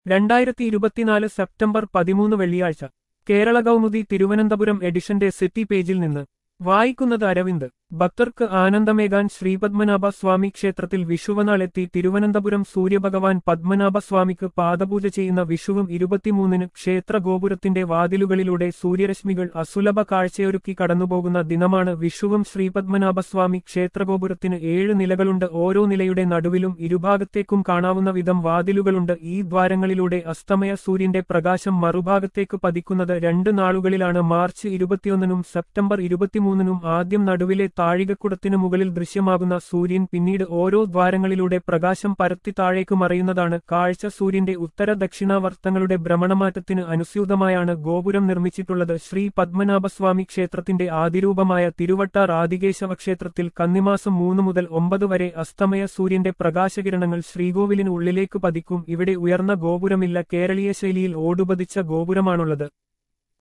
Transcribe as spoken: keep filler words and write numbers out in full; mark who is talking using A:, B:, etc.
A: രണ്ടായിരത്തി ഇരുപത്തിനാല് സെപ്റ്റംബർ പതിമൂന്ന് വെള്ളിയാഴ്ച കേരള കൗമുദി തിരുവനന്തപുരം എഡിഷന്റെ സിറ്റി പേജിൽ നിന്ന് വായിക്കുന്നത് അരവിന്ദ്. ഭക്തർക്ക് ആനന്ദമേകാൻ ശ്രീപദ്മനാഭ സ്വാമി ക്ഷേത്രത്തിൽ വിഷുവനാളെത്തി. തിരുവനന്തപുരം സൂര്യഭഗവാൻ പദ്മനാഭസ്വാമിക്ക് പാദപൂജ ചെയ്യുന്ന വിഷുവും ഇരുപത്തിമൂന്നിന് ക്ഷേത്ര ഗോപുരത്തിന്റെ വാതിലുകളിലൂടെ സൂര്യരശ്മികൾ അസുലഭ കാഴ്ചയൊരുക്കി കടന്നുപോകുന്ന ദിനമാണ് വിഷുവും. ശ്രീപദ്മനാഭസ്വാമി ക്ഷേത്രഗോപുരത്തിന് ഏഴ് നിലകളുണ്ട്. ഓരോ നിലയുടെ നടുവിലും ഇരുഭാഗത്തേക്കും കാണാവുന്ന വിധം വാതിലുകളുണ്ട്. ഈ ദ്വാരങ്ങളിലൂടെ അസ്തമയ സൂര്യന്റെ പ്രകാശം മറുഭാഗത്തേക്ക് പതിക്കുന്നത് രണ്ട് നാളുകളിലാണ്. മാർച്ച് ഇരുപത്തിയൊന്നിനും സെപ്റ്റംബർ ഇരുപത്തിമൂന്നിനും ആദ്യം നടുവിലെ താഴികക്കുടത്തിനു മുകളിൽ ദൃശ്യമാകുന്ന സൂര്യൻ പിന്നീട് ഓരോ ദ്വാരങ്ങളിലൂടെ പ്രകാശം പരത്തി താഴേക്ക് മറയുന്നതാണ് കാഴ്ച. സൂര്യന്റെ ഉത്തര ദക്ഷിണാവർത്തങ്ങളുടെ ഭ്രമണമാറ്റത്തിന് അനുസ്യൂതമായാണ് ഗോപുരം നിർമ്മിച്ചിട്ടുള്ളത്. ശ്രീ പദ്മനാഭസ്വാമി ക്ഷേത്രത്തിന്റെ ആദിരൂപമായ തിരുവട്ടാർ ആദികേശവ ക്ഷേത്രത്തിൽ കന്നിമാസം മൂന്ന് മുതൽ ഒമ്പത് വരെ അസ്തമയ സൂര്യന്റെ പ്രകാശകിരണങ്ങൾ ശ്രീകോവിലിന് ഉള്ളിലേക്ക് പതിക്കും. ഇവിടെ ഉയർന്ന ഗോപുരമില്ല. കേരളീയ ശൈലിയിൽ ഓടുപതിച്ച ഗോപുരമാണുള്ളത്.